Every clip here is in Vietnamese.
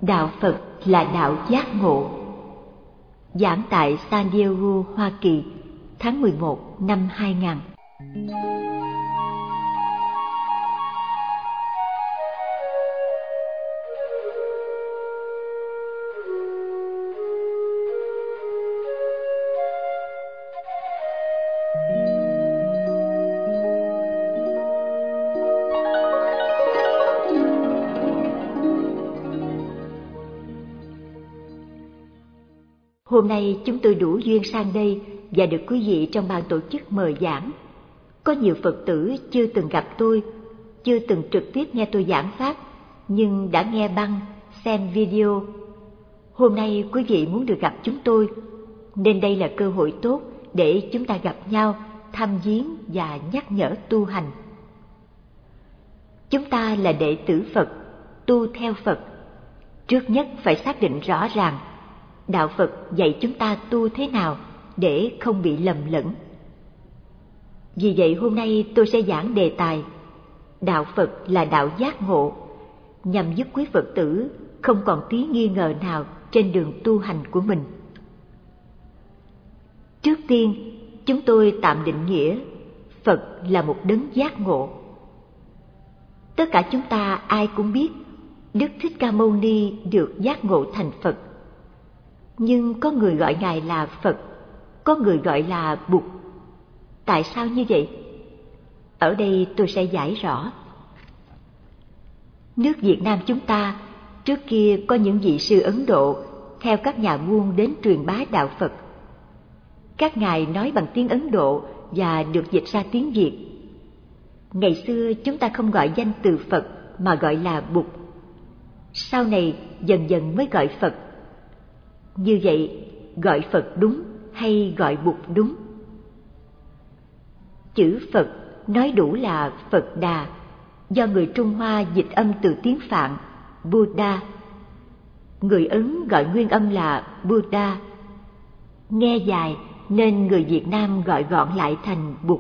Đạo Phật là đạo giác ngộ. Giảng tại San Diego, Hoa Kỳ, tháng 11 năm 2000. Hôm nay chúng tôi đủ duyên sang đây và được quý vị trong ban tổ chức mời giảng. Có nhiều Phật tử chưa từng gặp tôi, chưa từng trực tiếp nghe tôi giảng pháp, nhưng đã nghe băng, xem video. Hôm nay quý vị muốn được gặp chúng tôi, nên đây là cơ hội tốt để chúng ta gặp nhau, thăm viếng và nhắc nhở tu hành. Chúng ta là đệ tử Phật, tu theo Phật. Trước nhất phải xác định rõ ràng Đạo Phật dạy chúng ta tu thế nào để không bị lầm lẫn. Vì vậy hôm nay tôi sẽ giảng đề tài Đạo Phật là đạo giác ngộ, nhằm giúp quý Phật tử không còn tí nghi ngờ nào trên đường tu hành của mình. Trước tiên, chúng tôi tạm định nghĩa Phật là một đấng giác ngộ. Tất cả chúng ta ai cũng biết Đức Thích Ca Mâu Ni được giác ngộ thành Phật. Nhưng có người gọi Ngài là Phật, có người gọi là Bụt. Tại sao như vậy? Ở đây tôi sẽ giải rõ. Nước Việt Nam chúng ta trước kia có những vị sư Ấn Độ theo các nhà buôn đến truyền bá đạo Phật. Các ngài nói bằng tiếng Ấn Độ và được dịch ra tiếng Việt. Ngày xưa chúng ta không gọi danh từ Phật mà gọi là Bụt. Sau này dần dần mới gọi Phật. Như vậy, gọi Phật đúng hay gọi Bụt đúng? Chữ Phật nói đủ là Phật Đà, do người Trung Hoa dịch âm từ tiếng Phạn, Buddha. Người Ấn gọi nguyên âm là Buddha. Nghe dài nên người Việt Nam gọi gọn lại thành Bụt.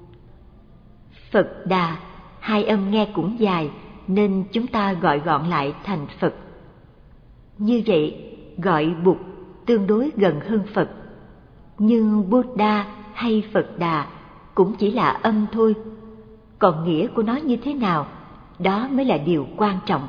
Phật Đà, hai âm nghe cũng dài nên chúng ta gọi gọn lại thành Phật. Như vậy, gọi Bụt tương đối gần hơn Phật, nhưng Buddha hay Phật Đà cũng chỉ là âm thôi, còn nghĩa của nó như thế nào, đó mới là điều quan trọng.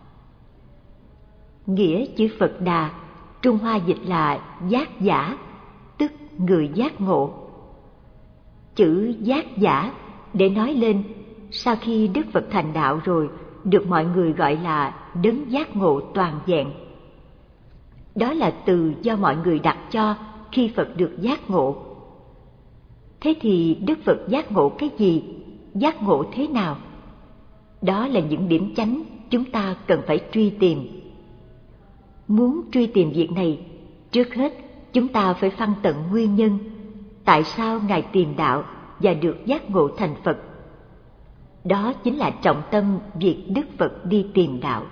Nghĩa chữ Phật Đà, Trung Hoa dịch là giác giả, tức người giác ngộ. Chữ giác giả để nói lên sau khi Đức Phật thành đạo rồi, được mọi người gọi là đấng giác ngộ toàn vẹn. Đó là từ do mọi người đặt cho khi Phật được giác ngộ. Thế thì Đức Phật giác ngộ cái gì? Giác ngộ thế nào? Đó là những điểm chánh chúng ta cần phải truy tìm. Muốn truy tìm việc này, trước hết chúng ta phải phân tận nguyên nhân tại sao Ngài tìm đạo và được giác ngộ thành Phật. Đó chính là trọng tâm việc Đức Phật đi tìm đạo.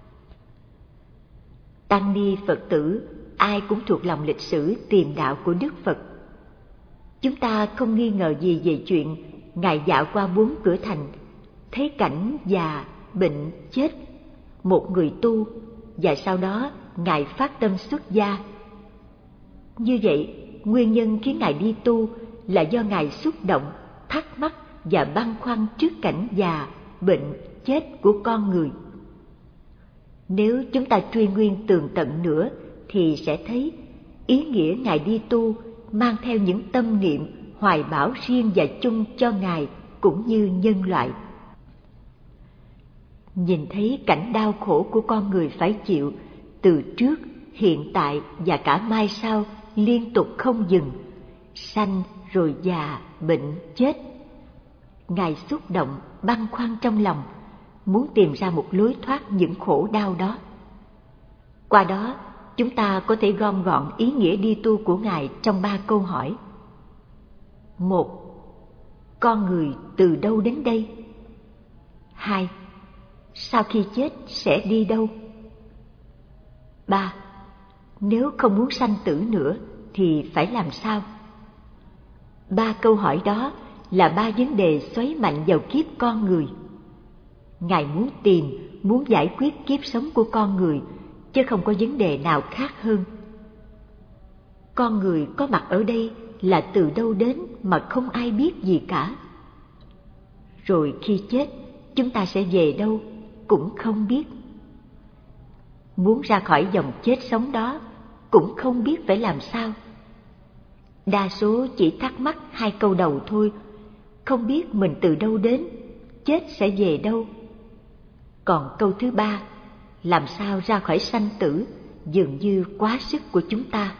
Tăng ni Phật tử ai cũng thuộc lòng lịch sử tìm đạo của Đức Phật. Chúng ta không nghi ngờ gì về chuyện Ngài dạo qua 4 cửa thành, thấy cảnh già, bệnh, chết, một người tu, và sau đó Ngài phát tâm xuất gia. Như vậy, nguyên nhân khiến Ngài đi tu là do Ngài xúc động, thắc mắc và băn khoăn trước cảnh già, bệnh, chết của con người. Nếu chúng ta truy nguyên tường tận nữa thì sẽ thấy ý nghĩa Ngài đi tu mang theo những tâm niệm hoài bão riêng và chung cho Ngài cũng như nhân loại. Nhìn thấy cảnh đau khổ của con người phải chịu từ trước, hiện tại và cả mai sau liên tục không dừng, sanh rồi già, bệnh, chết. Ngài xúc động, băn khoăn trong lòng, muốn tìm ra một lối thoát những khổ đau đó. Qua đó, chúng ta có thể gom gọn ý nghĩa đi tu của Ngài trong 3 câu hỏi. 1. Con người từ đâu đến đây? 2. Sau khi chết sẽ đi đâu? 3. Nếu không muốn sanh tử nữa thì phải làm sao? 3 câu hỏi đó là 3 vấn đề xoáy mạnh vào kiếp con người. Ngài muốn tìm, muốn giải quyết kiếp sống của con người chứ không có vấn đề nào khác hơn. Con người có mặt ở đây là từ đâu đến mà không ai biết gì cả. Rồi khi chết, chúng ta sẽ về đâu cũng không biết. Muốn ra khỏi dòng chết sống đó cũng không biết phải làm sao. Đa số chỉ thắc mắc hai câu đầu thôi, không biết mình từ đâu đến, chết sẽ về đâu. Còn câu thứ ba, làm sao ra khỏi sanh tử, dường như quá sức của chúng ta.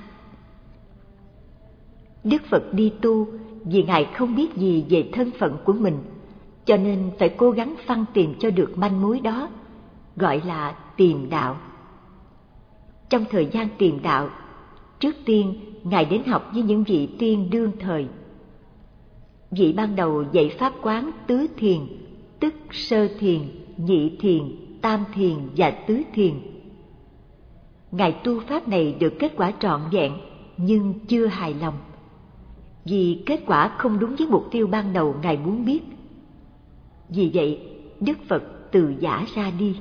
Đức Phật đi tu vì Ngài không biết gì về thân phận của mình, cho nên phải cố gắng phăng tìm cho được manh mối đó, gọi là tìm đạo. Trong thời gian tìm đạo, trước tiên Ngài đến học với những vị tiên đương thời. Vị ban đầu dạy pháp quán tứ thiền, tức sơ thiền, nhị thiền, tam thiền và tứ thiền. Ngài tu pháp này được kết quả trọn vẹn nhưng chưa hài lòng, vì kết quả không đúng với mục tiêu ban đầu Ngài muốn biết. Vì vậy, Đức Phật từ giã ra đi.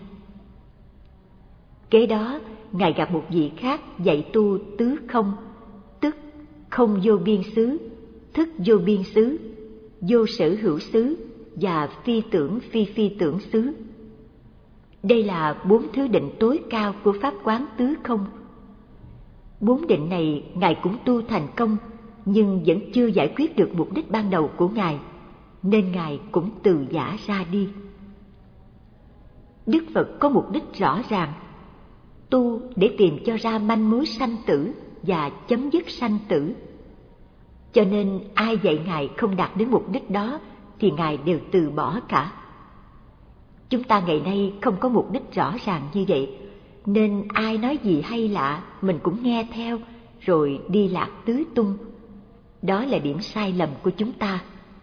Kế đó, Ngài gặp một vị khác dạy tu tứ không, tức không vô biên xứ, thức vô biên xứ, vô sở hữu xứ và phi tưởng phi phi tưởng xứ. Đây là 4 thứ định tối cao của pháp quán tứ không. 4 định này Ngài cũng tu thành công, nhưng vẫn chưa giải quyết được mục đích ban đầu của Ngài, nên Ngài cũng từ giã ra đi. Đức Phật có mục đích rõ ràng, tu để tìm cho ra manh mối sanh tử và chấm dứt sanh tử. Cho nên ai dạy Ngài không đạt đến mục đích đó thì Ngài đều từ bỏ cả. Chúng ta ngày nay không có mục đích rõ ràng như vậy, nên ai nói gì hay lạ mình cũng nghe theo, rồi đi lạc tứ tung. Đó là điểm sai lầm của chúng ta.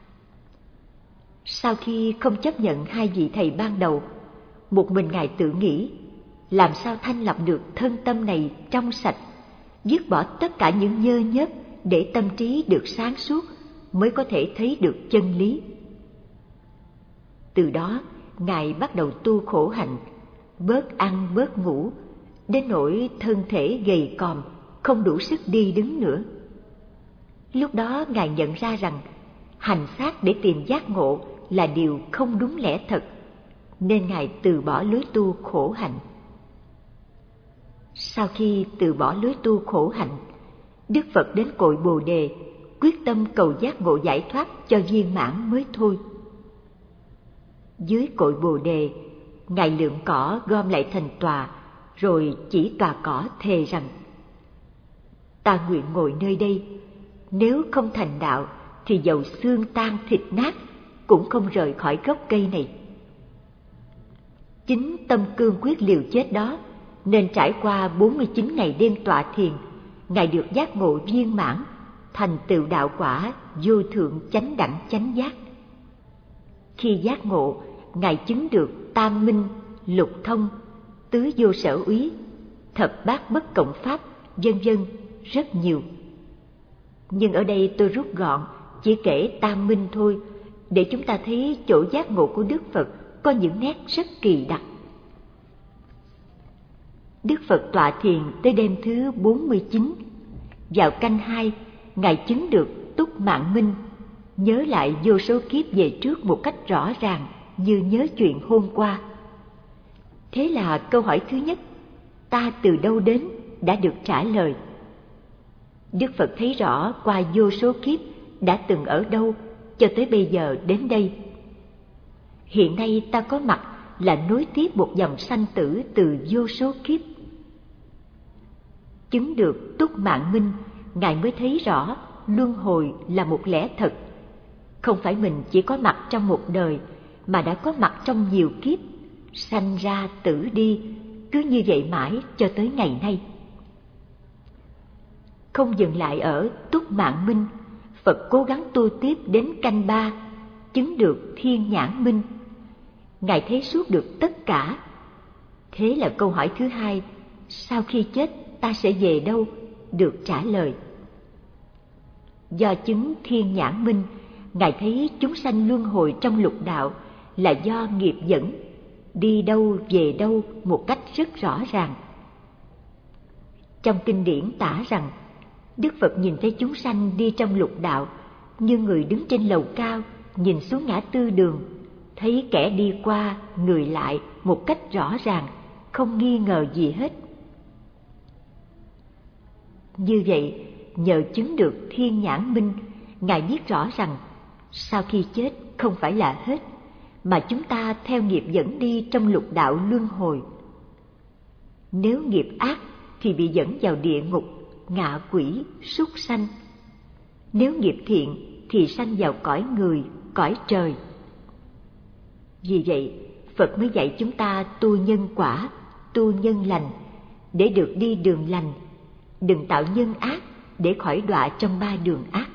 Sau khi không chấp nhận hai vị thầy ban đầu, một mình Ngài tự nghĩ, làm sao thanh lọc được thân tâm này trong sạch, dứt bỏ tất cả những nhơ nhớp để tâm trí được sáng suốt, mới có thể thấy được chân lý. Từ đó, Ngài bắt đầu tu khổ hạnh, bớt ăn bớt ngủ, đến nỗi thân thể gầy còm, không đủ sức đi đứng nữa. Lúc đó Ngài nhận ra rằng hành xác để tìm giác ngộ là điều không đúng lẽ thật, nên Ngài từ bỏ lối tu khổ hạnh. Sau khi từ bỏ lối tu khổ hạnh, Đức Phật đến cội Bồ Đề, quyết tâm cầu giác ngộ giải thoát cho viên mãn mới thôi. Dưới cội Bồ Đề, Ngài lượm cỏ gom lại thành tòa, rồi chỉ tòa cỏ thề rằng: ta nguyện ngồi nơi đây, nếu không thành đạo thì dầu xương tan thịt nát cũng không rời khỏi gốc cây này. Chính tâm cương quyết liều chết đó, nên trải qua 49 ngày đêm tọa thiền, Ngài được giác ngộ viên mãn, thành tựu đạo quả vô thượng chánh đẳng chánh giác. Khi giác ngộ, Ngài chứng được tam minh, lục thông, tứ vô sở úy, thập bát bất cộng pháp, vân vân, rất nhiều. Nhưng ở đây tôi rút gọn, chỉ kể tam minh thôi, để chúng ta thấy chỗ giác ngộ của Đức Phật có những nét rất kỳ đặc. Đức Phật tọa thiền tới đêm thứ 49. Vào canh 2, Ngài chứng được túc mạng minh, nhớ lại vô số kiếp về trước một cách rõ ràng như nhớ chuyện hôm qua. Thế là câu hỏi thứ nhất, ta từ đâu đến, đã được trả lời. Đức Phật thấy rõ qua vô số kiếp đã từng ở đâu cho tới bây giờ đến đây. Hiện nay ta có mặt là nối tiếp một dòng sanh tử từ vô số kiếp. Chứng được túc mạng minh, Ngài mới thấy rõ luân hồi là một lẽ thật. Không phải mình chỉ có mặt trong một đời, mà đã có mặt trong nhiều kiếp, sanh ra tử đi, cứ như vậy mãi cho tới ngày nay. Không dừng lại ở túc mạng minh, Phật cố gắng tu tiếp đến canh 3, chứng được thiên nhãn minh. Ngài thấy suốt được tất cả. Thế là câu hỏi thứ hai, sau khi chết ta sẽ về đâu, được trả lời. Do chứng thiên nhãn minh, Ngài thấy chúng sanh luân hồi trong lục đạo là do nghiệp dẫn, đi đâu về đâu một cách rất rõ ràng. Trong kinh điển tả rằng, Đức Phật nhìn thấy chúng sanh đi trong lục đạo, như người đứng trên lầu cao, nhìn xuống ngã tư đường, thấy kẻ đi qua, người lại một cách rõ ràng, không nghi ngờ gì hết. Như vậy, nhờ chứng được thiên nhãn minh, Ngài biết rõ rằng sau khi chết không phải là hết, mà chúng ta theo nghiệp dẫn đi trong lục đạo luân hồi. Nếu nghiệp ác thì bị dẫn vào địa ngục, ngạ quỷ, súc sanh. Nếu nghiệp thiện thì sanh vào cõi người, cõi trời. Vì vậy, Phật mới dạy chúng ta tu nhân quả, tu nhân lành, để được đi đường lành, đừng tạo nhân ác để khỏi đọa trong ba đường ác.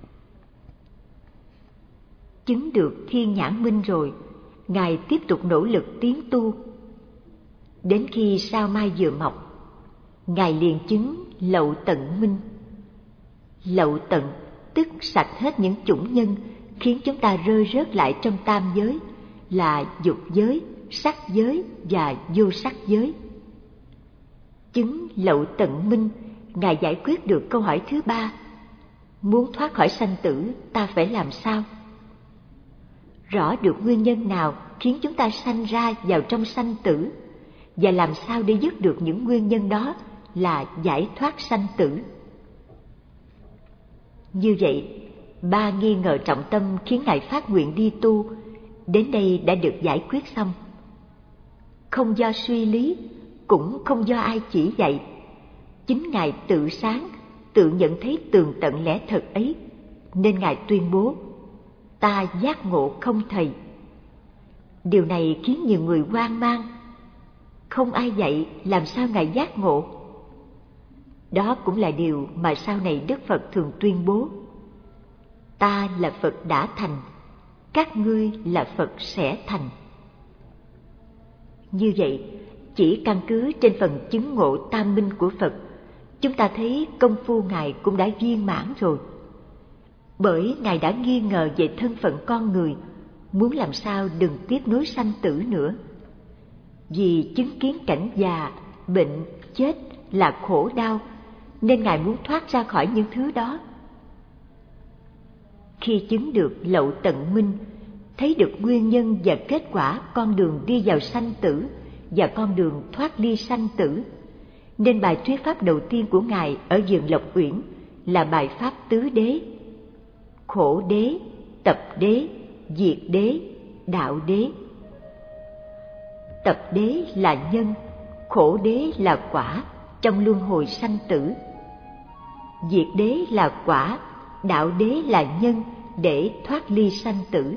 Chứng được thiên nhãn minh rồi, Ngài tiếp tục nỗ lực tiến tu. Đến khi sao mai vừa mọc, Ngài liền chứng lậu tận minh. Lậu tận tức sạch hết những chủng nhân khiến chúng ta rơi rớt lại trong tam giới là dục giới, sắc giới và vô sắc giới. Chứng lậu tận minh, Ngài giải quyết được câu hỏi thứ ba: muốn thoát khỏi sanh tử ta phải làm sao? Rõ được nguyên nhân nào khiến chúng ta sanh ra vào trong sanh tử, và làm sao để dứt được những nguyên nhân đó là giải thoát sanh tử. Như vậy, ba nghi ngờ trọng tâm khiến Ngài phát nguyện đi tu, đến đây đã được giải quyết xong. Không do suy lý, cũng không do ai chỉ dạy. Chính Ngài tự sáng, tự nhận thấy tường tận lẽ thật ấy, nên Ngài tuyên bố: ta giác ngộ không thầy. Điều này khiến nhiều người hoang mang. Không ai dạy, làm sao Ngài giác ngộ? Đó cũng là điều mà sau này Đức Phật thường tuyên bố: ta là Phật đã thành, các ngươi là Phật sẽ thành. Như vậy, chỉ căn cứ trên phần chứng ngộ tam minh của Phật, chúng ta thấy công phu Ngài cũng đã viên mãn rồi. Bởi Ngài đã nghi ngờ về thân phận con người, muốn làm sao đừng tiếp nối sanh tử nữa. Vì chứng kiến cảnh già, bệnh, chết là khổ đau, nên Ngài muốn thoát ra khỏi những thứ đó. Khi chứng được lậu tận minh, thấy được nguyên nhân và kết quả con đường đi vào sanh tử và con đường thoát ly sanh tử, nên bài thuyết pháp đầu tiên của Ngài ở vườn Lộc Uyển là bài pháp tứ đế: khổ đế, tập đế, diệt đế, đạo đế. Tập đế là nhân, khổ đế là quả trong luân hồi sanh tử. Diệt đế là quả, đạo đế là nhân để thoát ly sanh tử.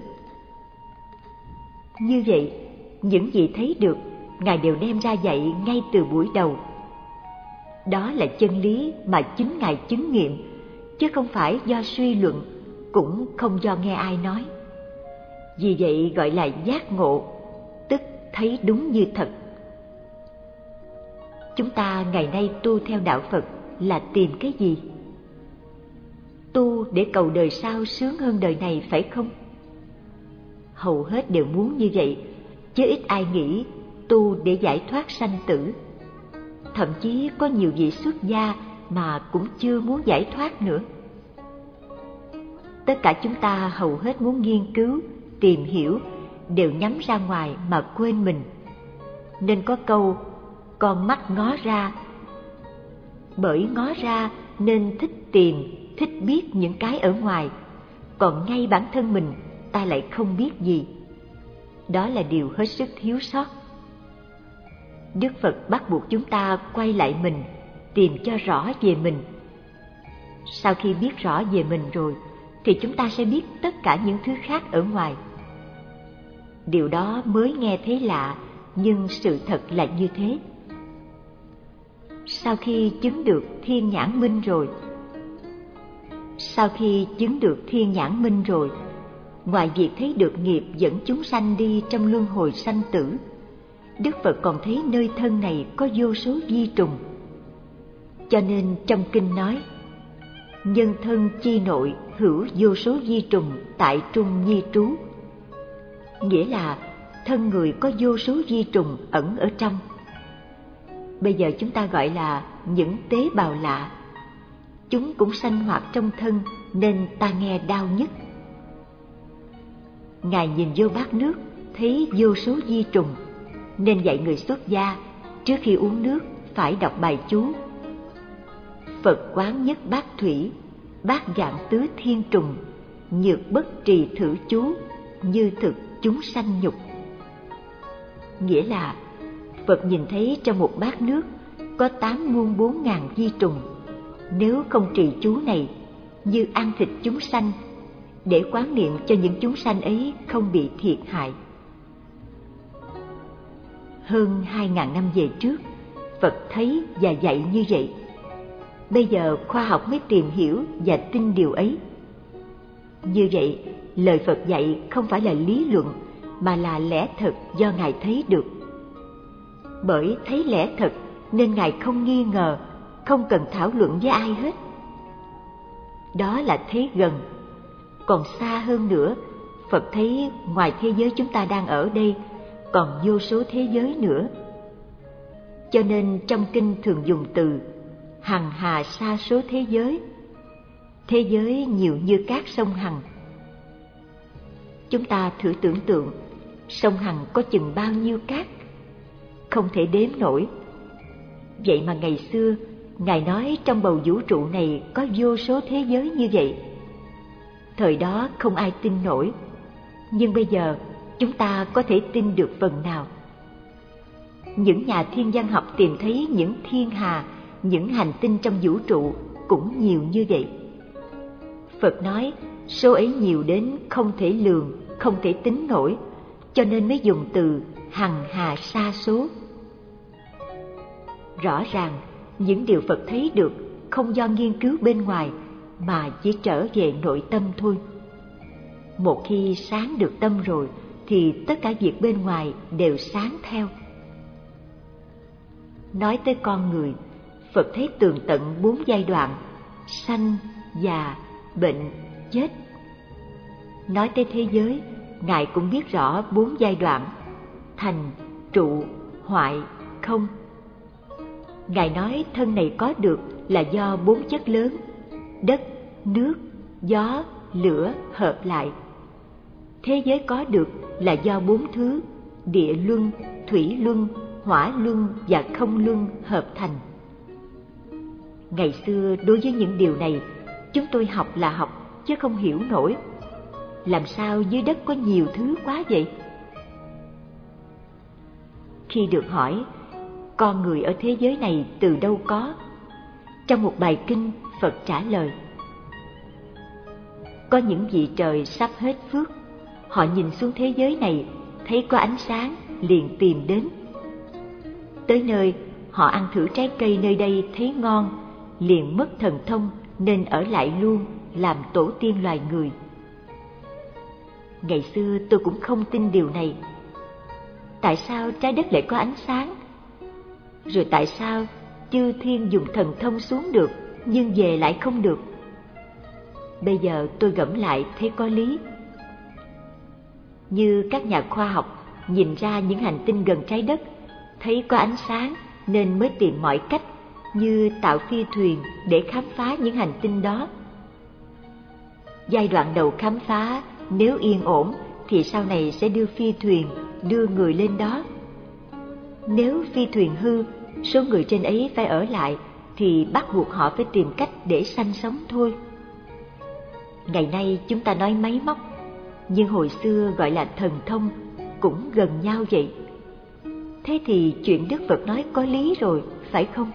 Như vậy, những gì thấy được, Ngài đều đem ra dạy ngay từ buổi đầu. Đó là chân lý mà chính Ngài chứng nghiệm, chứ không phải do suy luận, cũng không do nghe ai nói. Vì vậy gọi là giác ngộ, tức thấy đúng như thật. Chúng ta ngày nay tu theo đạo Phật là tìm cái gì? Tu để cầu đời sau sướng hơn đời này, phải không? Hầu hết đều muốn như vậy, chứ ít ai nghĩ tu để giải thoát sanh tử. Thậm chí có nhiều vị xuất gia mà cũng chưa muốn giải thoát nữa. Tất cả chúng ta hầu hết muốn nghiên cứu, tìm hiểu, đều nhắm ra ngoài mà quên mình. Nên có câu, con mắt ngó ra. Bởi ngó ra nên thích tìm, thích biết những cái ở ngoài, còn ngay bản thân mình ta lại không biết gì. Đó là điều hết sức thiếu sót. Đức Phật bắt buộc chúng ta quay lại mình, tìm cho rõ về mình. Sau khi biết rõ về mình rồi, thì chúng ta sẽ biết tất cả những thứ khác ở ngoài. Điều đó mới nghe thấy lạ, nhưng sự thật là như thế. Sau khi chứng được thiên nhãn minh rồi, ngoài việc thấy được nghiệp dẫn chúng sanh đi trong luân hồi sanh tử, Đức Phật còn thấy nơi thân này có vô số vi trùng. Cho nên trong kinh nói: nhân thân chi nội hữu vô số vi trùng tại trung nhi trú. Nghĩa là thân người có vô số vi trùng ẩn ở trong. bây giờ chúng ta gọi là những tế bào lạ. Chúng cũng sanh hoạt trong thân nên ta nghe đau nhức. Ngài nhìn vô bát nước, thấy vô số vi trùng, nên dạy người xuất gia trước khi uống nước phải đọc bài chú: Phật quán nhất bát thủy, bát dạng tứ thiên trùng, nhược bất trì thử chú, như thực chúng sanh nhục. Nghĩa là Phật nhìn thấy trong một bát nước có 8 muôn 4 ngàn vi trùng. Nếu không trì chú này, như ăn thịt chúng sanh, để quán niệm cho những chúng sanh ấy không bị thiệt hại. Hơn 2.000 năm về trước, Phật thấy và dạy như vậy. Bây giờ khoa học mới tìm hiểu và tin điều ấy. Như vậy, lời Phật dạy không phải là lý luận, mà là lẽ thật do Ngài thấy được. Bởi thấy lẽ thật nên Ngài không nghi ngờ, không cần thảo luận với ai hết. Đó là thấy gần. Còn xa hơn nữa, Phật thấy ngoài thế giới chúng ta đang ở đây, còn vô số thế giới nữa. Cho nên trong kinh thường dùng từ hằng hà sa số thế giới. Thế giới nhiều như các sông Hằng. Chúng ta thử tưởng tượng, sông Hằng có chừng bao nhiêu cát, không thể đếm nổi. Vậy mà ngày xưa, Ngài nói trong bầu vũ trụ này có vô số thế giới như vậy. Thời đó không ai tin nổi, nhưng bây giờ chúng ta có thể tin được phần nào. Những nhà thiên văn học tìm thấy những thiên hà, những hành tinh trong vũ trụ cũng nhiều như vậy. Phật nói số ấy nhiều đến không thể lường, không thể tính nổi, cho nên mới dùng từ hằng hà sa số. Rõ ràng, những điều Phật thấy được không do nghiên cứu bên ngoài, mà chỉ trở về nội tâm thôi. Một khi sáng được tâm rồi, thì tất cả việc bên ngoài đều sáng theo. Nói tới con người, Phật thấy tường tận 4 giai đoạn: sanh, già, bệnh, chết. Nói tới thế giới, Ngài cũng biết rõ 4 giai đoạn: thành, trụ, hoại, không. Ngài nói thân này có được là do 4 chất lớn: đất, nước, gió, lửa hợp lại. Thế giới có được là do 4 thứ: địa luân, thủy luân, hỏa luân và không luân hợp thành. Ngày xưa đối với những điều này, chúng tôi học là học chứ không hiểu nổi. Làm sao dưới đất có nhiều thứ quá vậy? Khi được hỏi con người ở thế giới này từ đâu có, trong một bài kinh, Phật trả lời: có những vị trời sắp hết phước, họ nhìn xuống thế giới này, thấy có ánh sáng, liền tìm đến. Tới nơi, họ ăn thử trái cây nơi đây thấy ngon, liền mất thần thông nên ở lại luôn, làm tổ tiên loài người. Ngày xưa tôi cũng không tin điều này. Tại sao trái đất lại có ánh sáng? Rồi tại sao chư thiên dùng thần thông xuống được, nhưng về lại không được? Bây giờ tôi gẫm lại thấy có lý. Như các nhà khoa học nhìn ra những hành tinh gần trái đất, thấy có ánh sáng nên mới tìm mọi cách, như tạo phi thuyền để khám phá những hành tinh đó. Giai đoạn đầu khám phá, nếu yên ổn thì sau này sẽ đưa phi thuyền, đưa người lên đó. Nếu phi thuyền hư, số người trên ấy phải ở lại, thì bắt buộc họ phải tìm cách để sanh sống thôi. Ngày nay chúng ta nói máy móc, nhưng hồi xưa gọi là thần thông, cũng gần nhau vậy. Thế thì chuyện Đức Phật nói có lý rồi, phải không?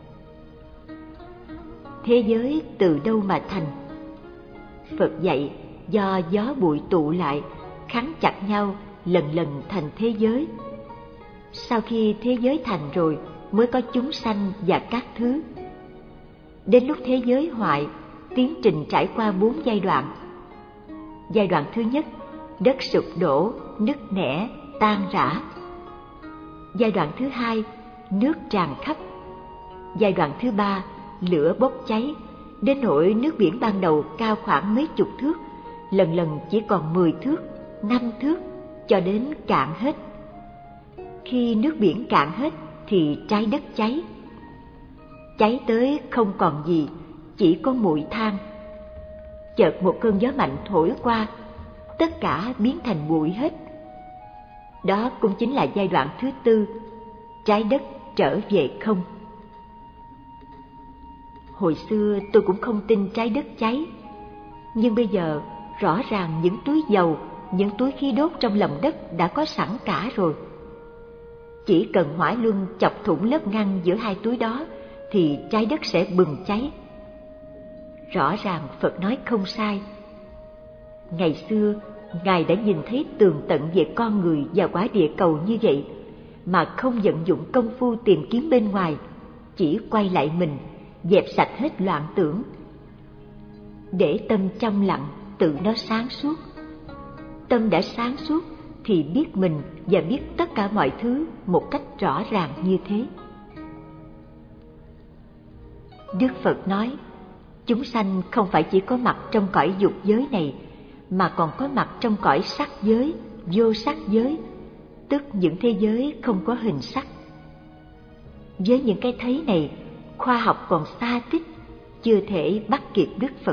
Thế giới từ đâu mà thành? Phật dạy do gió bụi tụ lại, khắn chặt nhau, lần lần thành thế giới. Sau khi thế giới thành rồi, mới có chúng sanh và các thứ. Đến lúc thế giới hoại, tiến trình trải qua 4 giai đoạn. Giai đoạn thứ nhất, đất sụp đổ, nứt nẻ, tan rã. Giai đoạn thứ hai, nước tràn khắp. Giai đoạn thứ ba, lửa bốc cháy, đến nỗi nước biển ban đầu cao khoảng mấy chục thước, lần lần chỉ còn 10 thước, 5 thước, cho đến cạn hết. Khi nước biển cạn hết thì trái đất cháy. Cháy tới không còn gì, chỉ có bụi than. Chợt một cơn gió mạnh thổi qua, tất cả biến thành bụi hết. Đó cũng chính là giai đoạn thứ tư, trái đất trở về không. Hồi xưa tôi cũng không tin trái đất cháy, nhưng bây giờ rõ ràng những túi dầu, những túi khí đốt trong lòng đất đã có sẵn cả rồi. Chỉ cần hỏa luân chọc thủng lớp ngăn giữa hai túi đó thì trái đất sẽ bừng cháy. Rõ ràng Phật nói không sai. Ngày xưa, Ngài đã nhìn thấy tường tận về con người và quả địa cầu như vậy, mà không vận dụng công phu tìm kiếm bên ngoài, chỉ quay lại mình, dẹp sạch hết loạn tưởng. Để tâm trong lặng, tự nó sáng suốt. Tâm đã sáng suốt thì biết mình và biết tất cả mọi thứ một cách rõ ràng như thế. Đức Phật nói, chúng sanh không phải chỉ có mặt trong cõi dục giới này, mà còn có mặt trong cõi sắc giới, vô sắc giới, tức những thế giới không có hình sắc. Với những cái thấy này, khoa học còn xa tích, chưa thể bắt kịp Đức Phật.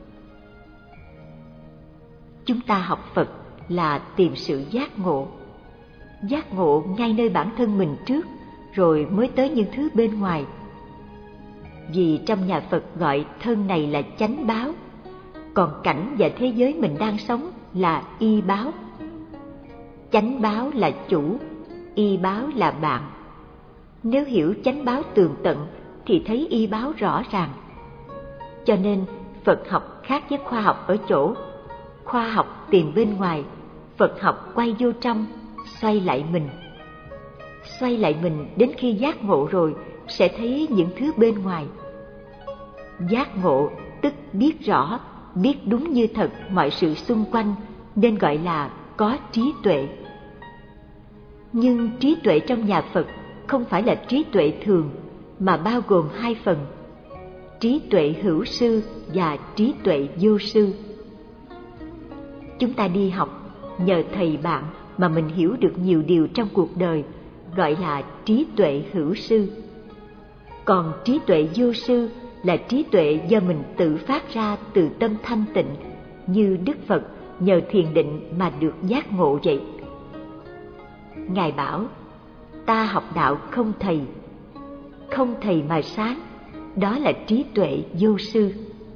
Chúng ta học Phật là tìm sự giác ngộ. Giác ngộ ngay nơi bản thân mình trước, rồi mới tới những thứ bên ngoài. Vì trong nhà Phật gọi thân này là chánh báo, còn cảnh và thế giới mình đang sống là y báo. Chánh báo là chủ, y báo là bạn. Nếu hiểu chánh báo tường tận thì thấy y báo rõ ràng. Cho nên Phật học khác với khoa học ở chỗ, khoa học tìm bên ngoài, Phật học quay vô trong, xoay lại mình. Xoay lại mình đến khi giác ngộ rồi sẽ thấy những thứ bên ngoài. Giác ngộ tức biết rõ, biết đúng như thật mọi sự xung quanh, nên gọi là có trí tuệ. Nhưng trí tuệ trong nhà Phật không phải là trí tuệ thường, mà bao gồm hai phần: trí tuệ hữu sư và trí tuệ vô sư. Chúng ta đi học, nhờ thầy bạn mà mình hiểu được nhiều điều trong cuộc đời, gọi là trí tuệ hữu sư. Còn trí tuệ vô sư là trí tuệ do mình tự phát ra từ tâm thanh tịnh, như Đức Phật nhờ thiền định mà được giác ngộ vậy. Ngài bảo, ta học đạo không thầy. Không thầy mà sáng, đó là trí tuệ vô sư.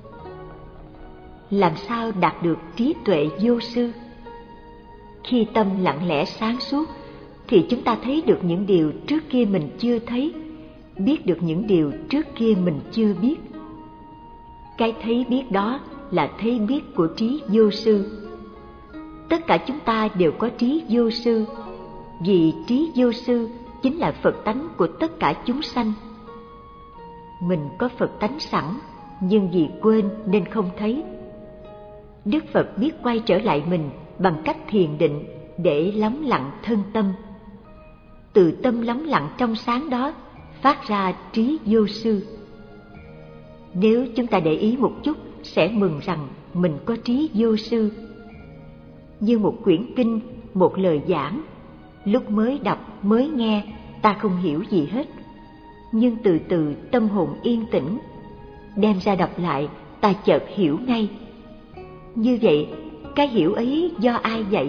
Làm sao đạt được trí tuệ vô sư? Khi tâm lặng lẽ sáng suốt thì chúng ta thấy được những điều trước kia mình chưa thấy, biết được những điều trước kia mình chưa biết. Cái thấy biết đó là thấy biết của trí vô sư. Tất cả chúng ta đều có trí vô sư, vì trí vô sư chính là Phật tánh của tất cả chúng sanh. Mình có Phật tánh sẵn, nhưng vì quên nên không thấy. Đức Phật biết quay trở lại mình bằng cách thiền định để lắng lặng thân tâm. Từ tâm lắng lặng trong sáng đó phát ra trí vô sư. Nếu chúng ta để ý một chút sẽ mừng rằng mình có trí vô sư. Như một quyển kinh, một lời giảng, lúc mới đọc, mới nghe, ta không hiểu gì hết. Nhưng từ từ tâm hồn yên tĩnh, đem ra đọc lại, ta chợt hiểu ngay. Như vậy, cái hiểu ấy do ai dạy?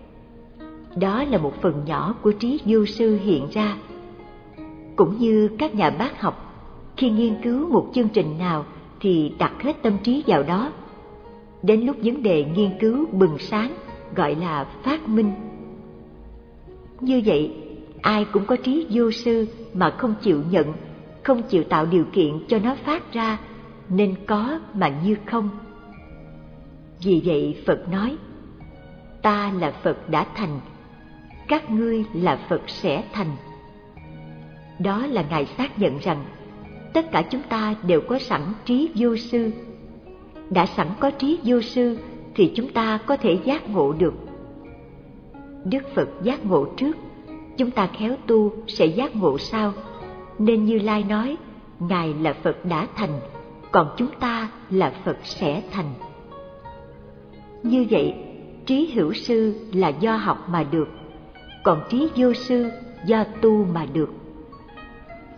Đó là một phần nhỏ của trí vô sư hiện ra. Cũng như các nhà bác học, khi nghiên cứu một chương trình nào thì đặt hết tâm trí vào đó. Đến lúc vấn đề nghiên cứu bừng sáng, gọi là phát minh. Như vậy, ai cũng có trí vô sư mà không chịu nhận, không chịu tạo điều kiện cho nó phát ra, nên có mà như không. Vì vậy Phật nói, ta là Phật đã thành, các ngươi là Phật sẽ thành. Đó là Ngài xác nhận rằng tất cả chúng ta đều có sẵn trí vô sư. Đã sẵn có trí vô sư thì chúng ta có thể giác ngộ được. Đức Phật giác ngộ trước, chúng ta khéo tu sẽ giác ngộ sau. Nên Như Lai nói, Ngài là Phật đã thành, còn chúng ta là Phật sẽ thành. Như vậy, trí hữu sư là do học mà được, còn trí vô sư do tu mà được.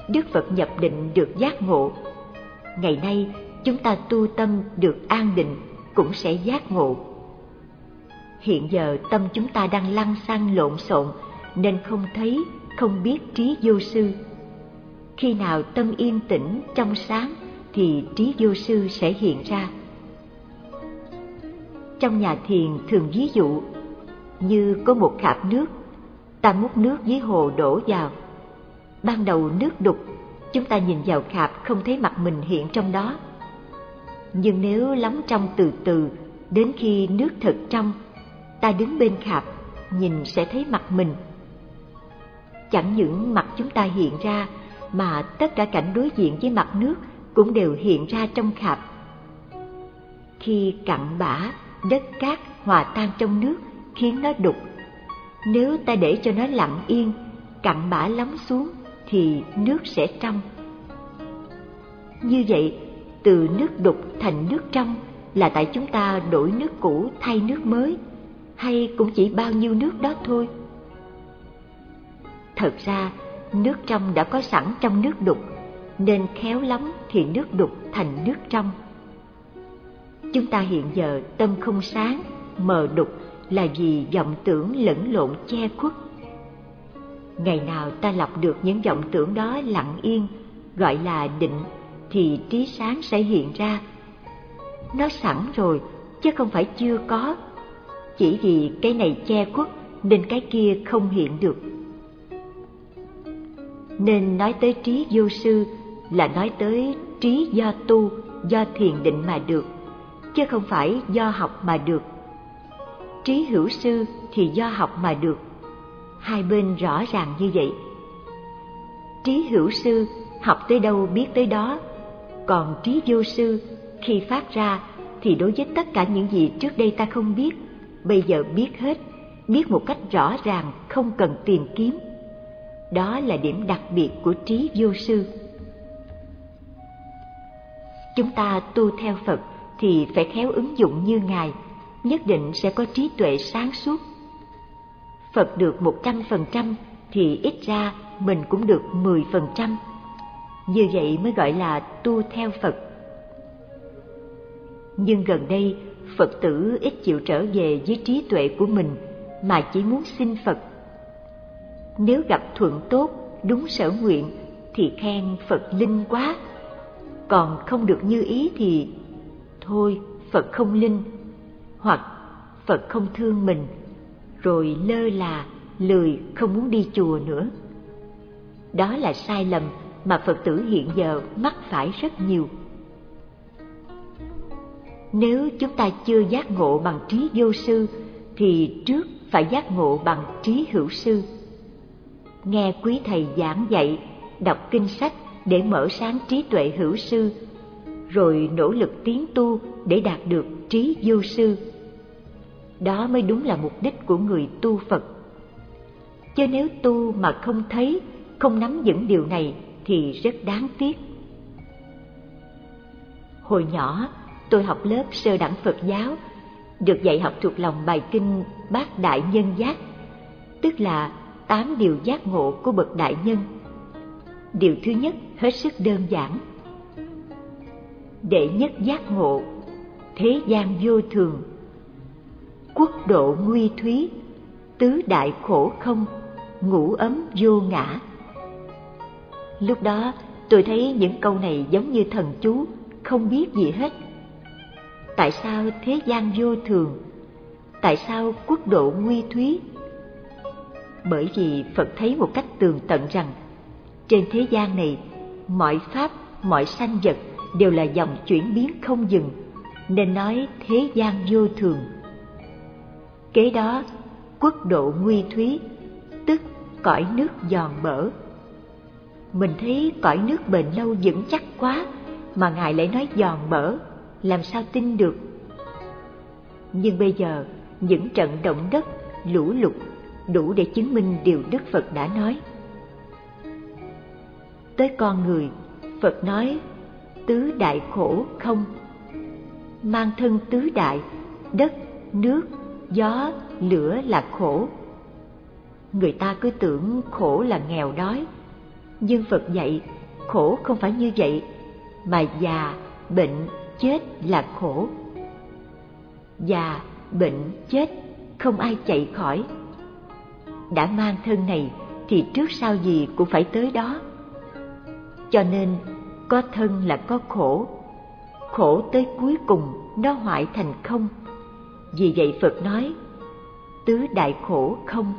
Đức Phật nhập định được giác ngộ. Ngày nay chúng ta tu tâm được an định cũng sẽ giác ngộ. Hiện giờ tâm chúng ta đang lăn xăng lộn xộn nên không thấy, không biết trí vô sư. Khi nào tâm yên tĩnh, trong sáng thì trí vô sư sẽ hiện ra. Trong nhà thiền thường ví dụ như có một khạp nước, ta múc nước dưới hồ đổ vào. Ban đầu nước đục, chúng ta nhìn vào khạp không thấy mặt mình hiện trong đó. Nhưng nếu lắng trong từ từ, đến khi nước thật trong, ta đứng bên khạp, nhìn sẽ thấy mặt mình. Chẳng những mặt chúng ta hiện ra, mà tất cả cảnh đối diện với mặt nước cũng đều hiện ra trong khạp. Khi cặn bã, đất cát hòa tan trong nước khiến nó đục. Nếu ta để cho nó lặng yên, cặn bã lắng xuống thì nước sẽ trong. Như vậy, từ nước đục thành nước trong là tại chúng ta đổi nước cũ thay nước mới, hay cũng chỉ bao nhiêu nước đó thôi. Thật ra, nước trong đã có sẵn trong nước đục, nên khéo lắm thì nước đục thành nước trong. Chúng ta hiện giờ tâm không sáng, mờ đục là vì vọng tưởng lẫn lộn che khuất. Ngày nào ta lọc được những vọng tưởng đó lặng yên, gọi là định, thì trí sáng sẽ hiện ra. Nó sẵn rồi, chứ không phải chưa có. Chỉ vì cái này che khuất nên cái kia không hiện được. Nên nói tới trí vô sư là nói tới trí do tu, do thiền định mà được, chứ không phải do học mà được. Trí hữu sư thì do học mà được. Hai bên rõ ràng như vậy. Trí hữu sư học tới đâu biết tới đó, còn trí vô sư khi phát ra thì đối với tất cả những gì trước đây ta không biết, bây giờ biết hết, biết một cách rõ ràng, không cần tìm kiếm. Đó là điểm đặc biệt của trí vô sư. Chúng ta tu theo Phật thì phải khéo ứng dụng như Ngài, nhất định sẽ có trí tuệ sáng suốt. Phật được 100% thì ít ra mình cũng được 10%. Như vậy mới gọi là tu theo Phật. Nhưng gần đây, Phật tử ít chịu trở về với trí tuệ của mình mà chỉ muốn xin Phật. Nếu gặp thuận tốt, đúng sở nguyện thì khen Phật linh quá. Còn không được như ý thì thôi, Phật không linh, hoặc Phật không thương mình, rồi lơ là, lười không muốn đi chùa nữa. Đó là sai lầm mà Phật tử hiện giờ mắc phải rất nhiều. Nếu chúng ta chưa giác ngộ bằng trí vô sư thì trước phải giác ngộ bằng trí hữu sư. Nghe quý thầy giảng dạy, đọc kinh sách để mở sáng trí tuệ hữu sư, rồi nỗ lực tiến tu để đạt được trí vô sư. Đó mới đúng là mục đích của người tu Phật. Chứ nếu tu mà không thấy, không nắm vững điều này thì rất đáng tiếc. Hồi nhỏ, tôi học lớp sơ đẳng Phật giáo, được dạy học thuộc lòng bài kinh Bát Đại Nhân Giác, tức là 8 điều giác ngộ của bậc đại nhân. Điều thứ nhất hết sức đơn giản. Đệ nhất giác ngộ, thế gian vô thường, quốc độ nguy thúy, tứ đại khổ không, ngũ ấm vô ngã. Lúc đó tôi thấy những câu này giống như thần chú, không biết gì hết. Tại sao thế gian vô thường? Tại sao quốc độ nguy thúy? Bởi vì Phật thấy một cách tường tận rằng trên thế gian này, mọi pháp, mọi sanh vật đều là dòng chuyển biến không dừng, nên nói thế gian vô thường. Kế đó, quốc độ nguy thúy, tức cõi nước giòn bở. Mình thấy cõi nước bền lâu vững chắc quá, mà Ngài lại nói giòn bở, làm sao tin được? Nhưng bây giờ, những trận động đất, lũ lụt đủ để chứng minh điều Đức Phật đã nói. Tới con người, Phật nói tứ đại khổ không, mang thân tứ đại, đất, nước, gió, lửa là khổ. Người ta cứ tưởng khổ là nghèo đói, Nhưng Phật dạy khổ không phải như vậy, mà già, bệnh, chết là khổ. Già, bệnh, chết không ai chạy khỏi. Đã mang thân này thì trước sau gì cũng phải tới đó. Cho nên có thân là có khổ, khổ tới cuối cùng nó hoại thành không. Vì vậy Phật nói tứ đại khổ không.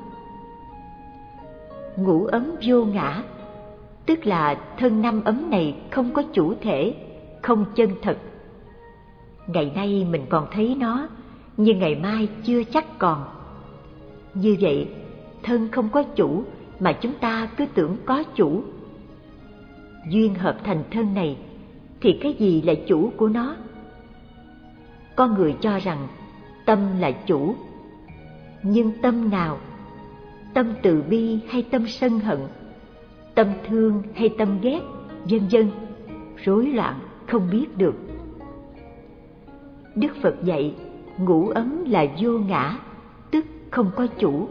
Ngũ ấm vô ngã, tức là thân năm ấm này không có chủ thể, không chân thật. Ngày nay mình còn thấy nó, nhưng ngày mai chưa chắc còn. Như vậy, thân không có chủ mà chúng ta cứ tưởng có chủ. Duyên hợp thành thân này thì cái gì là chủ của nó? Có người cho rằng tâm là chủ, nhưng tâm nào? Tâm từ bi hay tâm sân hận? Tâm thương hay tâm ghét? Vân vân, rối loạn không biết được. Đức Phật dạy ngũ ấm là vô ngã, tức không có chủ.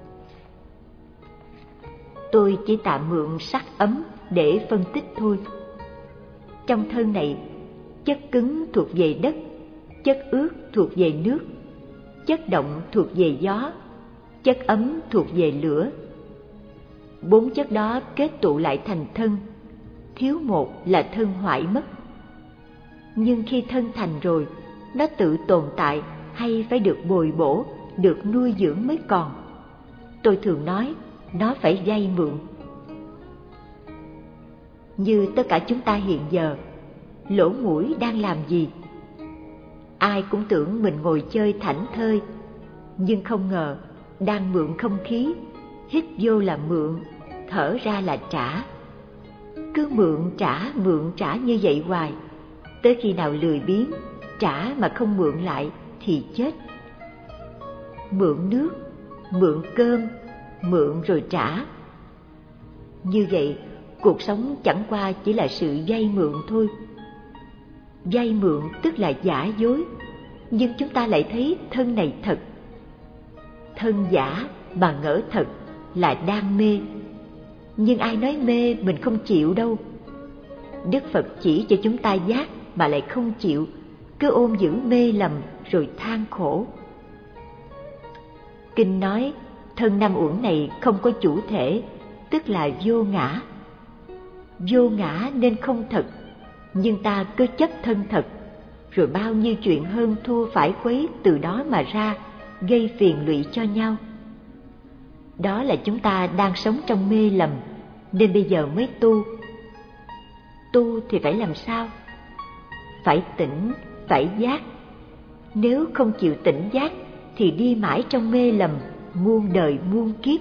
Tôi chỉ tạm mượn sắc ấm để phân tích thôi. Trong thân này, chất cứng thuộc về đất, chất ướt thuộc về nước, chất động thuộc về gió, chất ấm thuộc về lửa. 4 chất đó kết tụ lại thành thân, thiếu một là thân hoại mất. Nhưng khi thân thành rồi, nó tự tồn tại hay phải được bồi bổ, được nuôi dưỡng mới còn. Tôi thường nói, nó phải vay mượn. Như tất cả chúng ta hiện giờ, lỗ mũi đang làm gì? Ai cũng tưởng mình ngồi chơi thảnh thơi, nhưng không ngờ đang mượn không khí, hít vô là mượn, thở ra là trả. Cứ mượn trả như vậy hoài, tới khi nào lười biếng, trả mà không mượn lại thì chết. Mượn nước, mượn cơm, mượn rồi trả. Như vậy, cuộc sống chẳng qua chỉ là sự vay mượn thôi. Vay mượn tức là giả dối, nhưng chúng ta lại thấy thân này thật. Thân giả mà ngỡ thật là đang mê. Nhưng ai nói mê mình không chịu đâu. Đức Phật chỉ cho chúng ta giác mà lại không chịu, cứ ôm giữ mê lầm rồi than khổ. Kinh nói thân năm uẩn này không có chủ thể, tức là vô ngã. Vô ngã nên không thật, nhưng ta cứ chấp thân thật, rồi bao nhiêu chuyện hơn thua phải khuấy từ đó mà ra, gây phiền lụy cho nhau. Đó là chúng ta đang sống trong mê lầm, nên bây giờ mới tu. Tu thì phải làm sao? Phải tỉnh, phải giác. Nếu không chịu tỉnh giác thì đi mãi trong mê lầm, muôn đời muôn kiếp.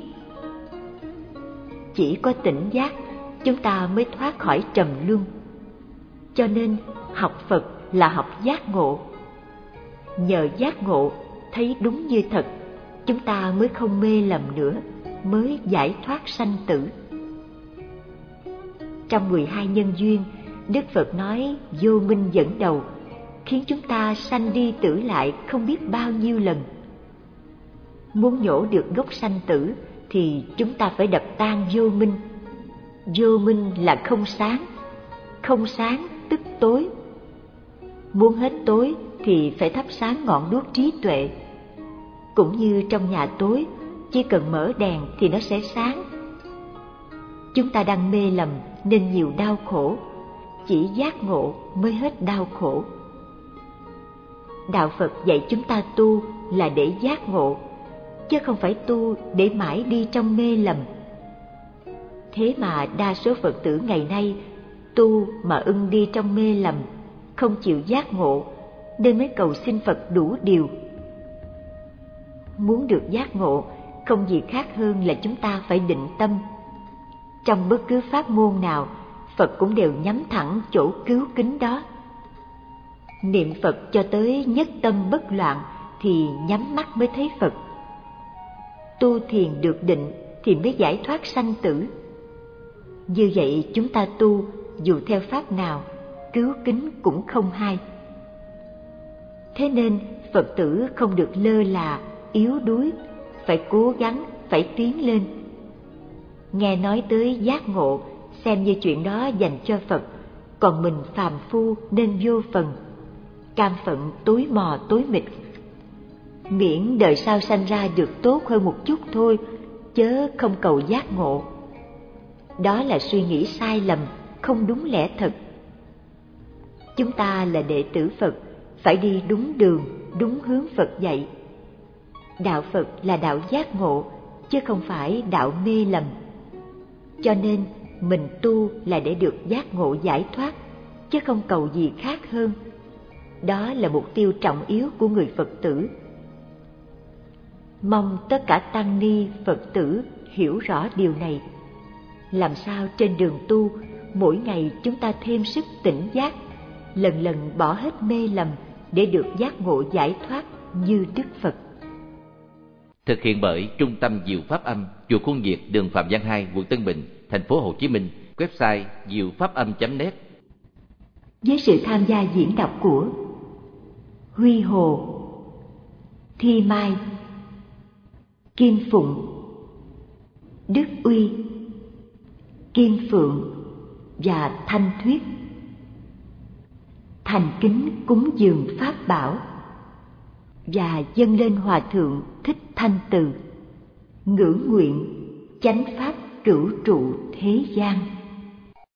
Chỉ có tỉnh giác, chúng ta mới thoát khỏi trầm luân. Cho nên học Phật là học giác ngộ. Nhờ giác ngộ thấy đúng như thật, chúng ta mới không mê lầm nữa, mới giải thoát sanh tử. Trong 12 nhân duyên, Đức Phật nói vô minh dẫn đầu, khiến chúng ta sanh đi tử lại không biết bao nhiêu lần. Muốn nhổ được gốc sanh tử thì chúng ta phải đập tan vô minh. Vô minh là không sáng, không sáng tức tối. Muốn hết tối thì phải thắp sáng ngọn đuốc trí tuệ. Cũng như trong nhà tối, chỉ cần mở đèn thì nó sẽ sáng. Chúng ta đang mê lầm nên nhiều đau khổ, chỉ giác ngộ mới hết đau khổ. Đạo Phật dạy chúng ta tu là để giác ngộ, chứ không phải tu để mãi đi trong mê lầm. Thế mà đa số Phật tử ngày nay tu mà ưng đi trong mê lầm, không chịu giác ngộ, nên mới cầu xin Phật đủ điều. Muốn được giác ngộ, không gì khác hơn là chúng ta phải định tâm. Trong bất cứ pháp môn nào, Phật cũng đều nhắm thẳng chỗ cứu kính đó. Niệm Phật cho tới nhất tâm bất loạn thì nhắm mắt mới thấy Phật. Tu thiền được định thì mới giải thoát sanh tử. Như vậy chúng ta tu dù theo pháp nào, cứu kính cũng không hay. Thế nên Phật tử không được lơ là, yếu đuối, phải cố gắng, phải tiến lên. Nghe nói tới giác ngộ, xem như chuyện đó dành cho Phật, còn mình phàm phu nên vô phần, cam phận tối mò tối mịt. Miễn đời sau sanh ra được tốt hơn một chút thôi, chớ không cầu giác ngộ. Đó là suy nghĩ sai lầm, không đúng lẽ thật. Chúng ta là đệ tử Phật, phải đi đúng đường, đúng hướng Phật dạy. Đạo Phật là đạo giác ngộ, chứ không phải đạo mê lầm. Cho nên mình tu là để được giác ngộ giải thoát, chứ không cầu gì khác hơn. Đó là mục tiêu trọng yếu của người Phật tử. Mong tất cả tăng ni Phật tử hiểu rõ điều này. Làm sao trên đường tu, mỗi ngày chúng ta thêm sức tỉnh giác, lần lần bỏ hết mê lầm để được giác ngộ giải thoát như Đức Phật. Thực hiện bởi Trung tâm Diệu Pháp Âm, chùa Khuôn Việt, đường Phạm Văn 2, quận Tân Bình, thành phố Hồ Chí Minh. Website diệu pháp âm.net. Với sự tham gia diễn đọc của Huy Hồ, Thi Mai, Kim Phụng, Đức Uy, Kim Phượng và Thanh Thuyết, thành kính cúng dường pháp bảo và dâng lên Hòa Thượng Thích Thanh Từ, ngưỡng nguyện chánh pháp cửu trụ thế gian.